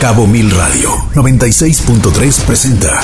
Cabo Mil Radio 96.3 presenta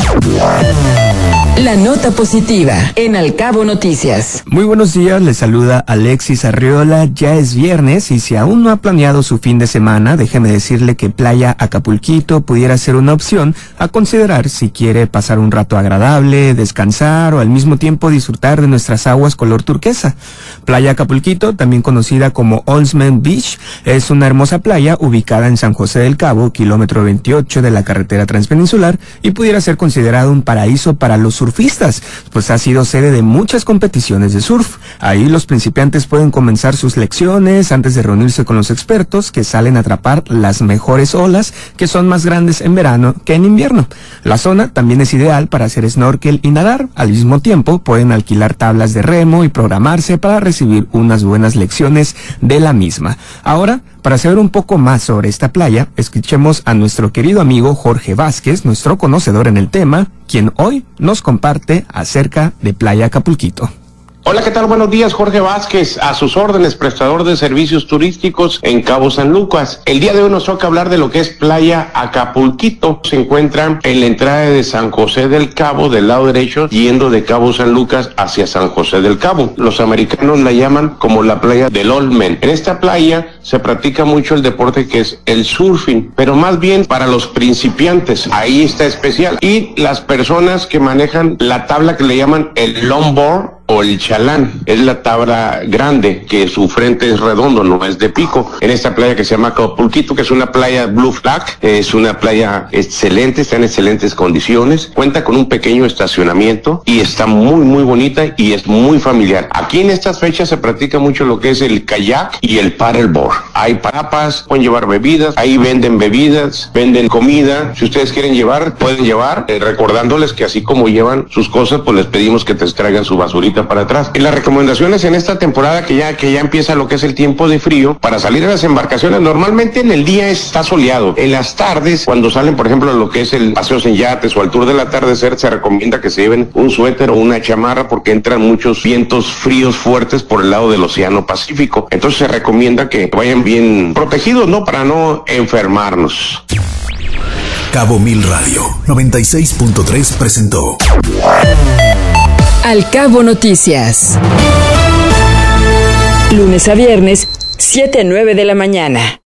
La Nota Positiva en Al Cabo Noticias. Muy buenos días, les saluda Alexis Arriola. Ya es viernes y si aún no ha planeado su fin de semana, déjeme decirle que Playa Acapulquito pudiera ser una opción a considerar si quiere pasar un rato agradable, descansar o al mismo tiempo disfrutar de nuestras aguas color turquesa. Playa Acapulquito, también conocida como Oldsman Beach, es una hermosa playa ubicada en San José del Cabo, kilómetro 28 de la carretera transpeninsular, y pudiera ser considerado un paraíso para los surfistas, pues ha sido sede de muchas competiciones de surf. Ahí los principiantes pueden comenzar sus lecciones antes de reunirse con los expertos que salen a atrapar las mejores olas, que son más grandes en verano que en invierno. La zona también es ideal para hacer snorkel y nadar. Al mismo tiempo pueden alquilar tablas de remo y programarse para recibir unas buenas lecciones de la misma. Ahora, para saber un poco más sobre esta playa, escuchemos a nuestro querido amigo Jorge Vázquez, nuestro conocedor en el tema, quien hoy nos comparte acerca de Playa Acapulquito. Hola, ¿qué tal? Buenos días, Jorge Vázquez, a sus órdenes, prestador de servicios turísticos en Cabo San Lucas. El día de hoy nos toca hablar de lo que es Playa Acapulquito. Se encuentra en la entrada de San José del Cabo, del lado derecho, yendo de Cabo San Lucas hacia San José del Cabo. Los americanos la llaman como la playa del Old Man. En esta playa se practica mucho el deporte que es el surfing, pero más bien para los principiantes. Ahí está especial. Y las personas que manejan la tabla que le llaman el longboard o el chalán, es la tabla grande, que su frente es redondo, no es de pico. En esta playa que se llama Acapulquito, que es una playa Blue Flag, es una playa excelente, está en excelentes condiciones, cuenta con un pequeño estacionamiento y está muy bonita y es muy familiar. Aquí en estas fechas se practica mucho lo que es el kayak y el paddleboard. Hay papas, pueden llevar bebidas, ahí venden bebidas, venden comida. Si ustedes quieren llevar, pueden llevar, recordándoles que así como llevan sus cosas, pues les pedimos que te traigan su basurita para atrás. Y las recomendaciones en esta temporada que ya empieza lo que es el tiempo de frío, para salir a las embarcaciones, normalmente en el día está soleado. En las tardes, cuando salen, por ejemplo, lo que es el paseos en yates o al tour del atardecer, se recomienda que se lleven un suéter o una chamarra porque entran muchos vientos fríos fuertes por el lado del Océano Pacífico. Entonces se recomienda que vayan bien protegidos, ¿no? Para no enfermarnos. Cabo Mil Radio 96.3 presentó Al Cabo Noticias. Lunes a viernes, 7 a 9 de la mañana.